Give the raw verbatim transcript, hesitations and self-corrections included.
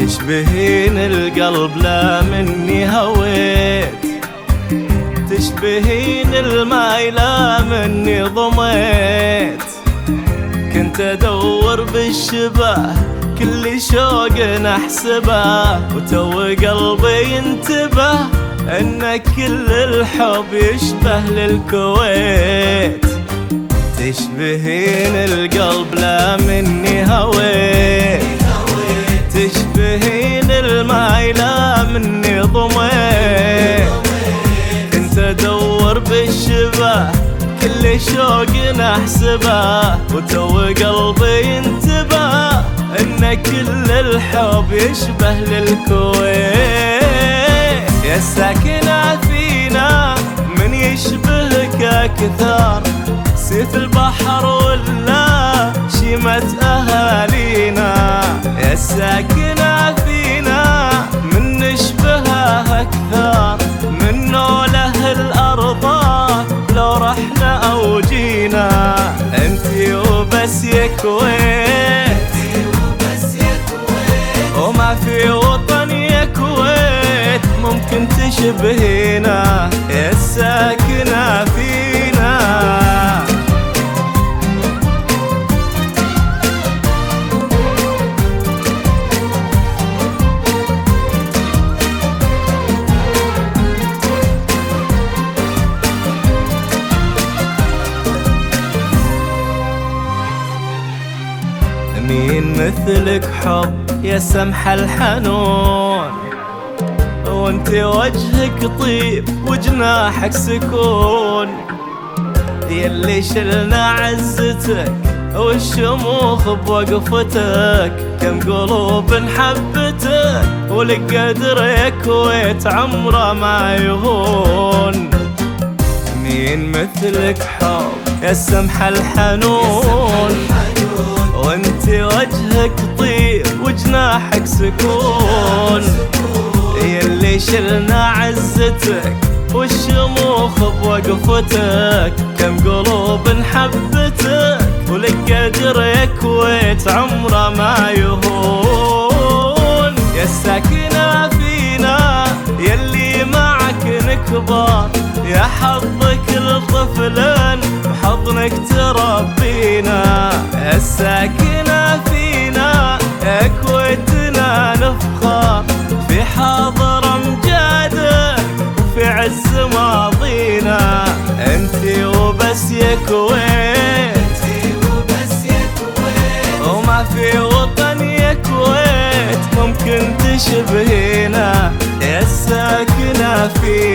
تشبهين القلب لا مني هويت، تشبهين الماي لا مني ضميت. كنت ادور بالشبه كل شوق نحسبه، وتو قلبي ينتبه ان كل الحب يشبه للكويت. تشبهين القلب لا مني هويت، تشبهين الماي لا مني ضميت. كنت ادور بالشبه كل شوق نحسبه، وتو قلبي ينتبه ان كل الحب يشبه للكويت. يا ساكنة فينا من يشبهك اكثر، سيف البحر ولا شيمة اهالينا. يا ساكنة فينا من نشبهه اكثر، من نوله الارض لو رحنا او جينا. انتي وبس يا كويت، وما في وطن يا كويت ممكن تشبهينا. يا الساكنة فينا مين مثلك حب يا سمح الحنون، وانت وجهك طيب وجناحك سكون. يلي شلنا عزتك والشموخ بوقفتك، كم قلوب حبتك ولك قدر يا كويت عمره ما يهون. مين مثلك حب يا سمح الحنون، وانت وجهك طيب وجناحك سكون. يلي شلنا عزتك والشموخ بوقفتك، كم قلوب حبتك ولك قدر يا كويت عمره ما يهون. يا الساكنة فينا يلي معك نكبر، يا حظك الطفلين بحضنك تربينا. يا الساكنة فينا يا كويتنا نفخر، في حاضر امجادك وفي عز ماضينا. انتي وبس يا كويت، وما في وطن يا كويت ممكن تشبهينا. يا الساكنة فينا